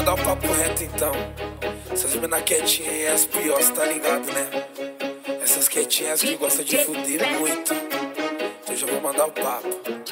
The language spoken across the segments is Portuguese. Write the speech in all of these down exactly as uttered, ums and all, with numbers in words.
mandar o papo reto então. Essas mina quietinhas e as piores, tá ligado, né? Essas quietinhas que gostam de fuder muito. Então já vou mandar o papo.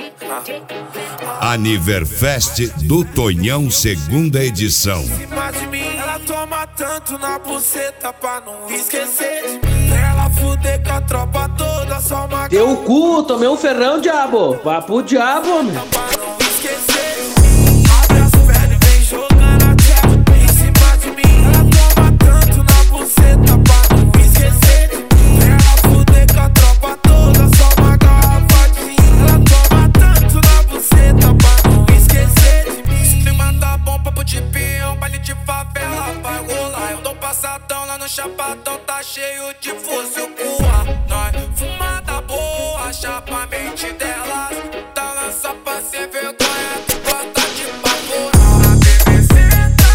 Ah. Aniverfest do Tonhão, segunda edição. Cima de mim, ela toma tanto na buceta pra não esquecer de mim. Pra ela fuder com a tropa toda, só uma. Deu o cu, tomei um ferrão, diabo. Vá pro diabo, homem. Pra não esquecer de mim. Abre as pernas e vem jogando a tcheca em cima de mim. Ela toma tanto na buceta pra não esquecer de mim. Pra ela fuder com a tropa toda, só uma garrafa de gin. Ela toma tanto na buceta pra não esquecer de mim. Se clima tá bom, papo de peão, baile de favela vai rolar. Eu dou passadão lá no chapadão, tá cheio de fuzil com ar. Nós fumada boa, chapa a mente delas. Tá lança pra ser vergonha, tu gosta de pavorar. A bebê senta,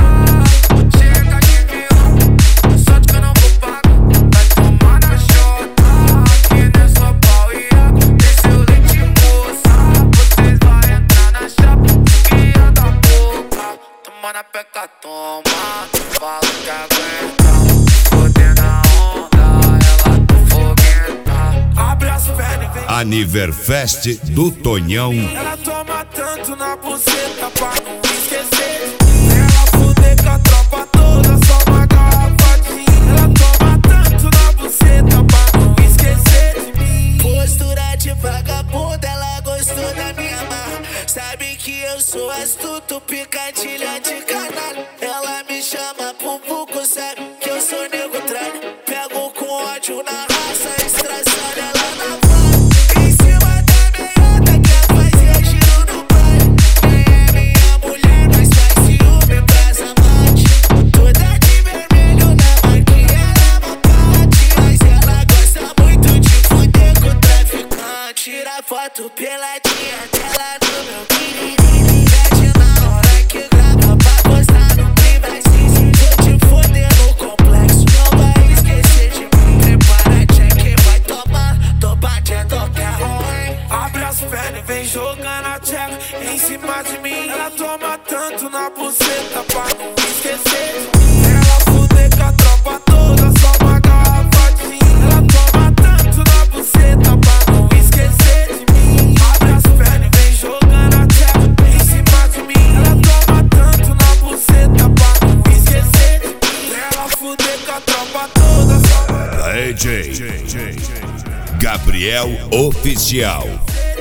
chega de vilão. Só de que eu não vou pagar, vai tomar na chota. Aqui não é só pau e água, desceu leite moça. Vocês vão entrar na chapa, que anda boca. Toma na peca, toma, fala que aguenta. Fodendo a onda, ela tá foguenta. Abre as pernas e vem. Aniverfest do Tonhão. Ela toma tanto na buceta pra não esquecer de mim. Ela fuder com a tropa toda, só uma garrafa de gin. Ela toma tanto na buceta pra não esquecer de mim. Postura de vagabunda, ela gostou da minha marra. Sabe que eu sou astuto, picadilha de canalha. Ela me chama pro buco, sabe que eu sou nego tralha. Pego com ódio na raça, estraçalha ela na van. Em cima da meiota, quer fazer giro no baile. Nem é minha mulher, mas faz ciúme pras amantes. Toda de vermelho na marquinha, ela é uma parte. Mas ela gosta muito de fuder com o traficante. Tira foto peladinha dela no meu piriri. Mete na hora que grava pra postar no privacy. Vou te foder no complexo, não vai esquecer de mim. Prepara, que vai tomar, tô batendo que é ruim. Abre as pernas e vem jogando a tcheca em cima de mim. Ela toma tanto na buceta pra não esquecer de mim. Ela fuder com a tropa toda, só uma garrafa de gin. Ela toma tanto na buceta pra não esquecer de mim. Abre as pernas e vem jogando a tcheca em cima de mim. Ela toma tanto na buceta pra não esquecer de mim. Ela fuder com a tropa toda, só uma D J Gabriel Oficial.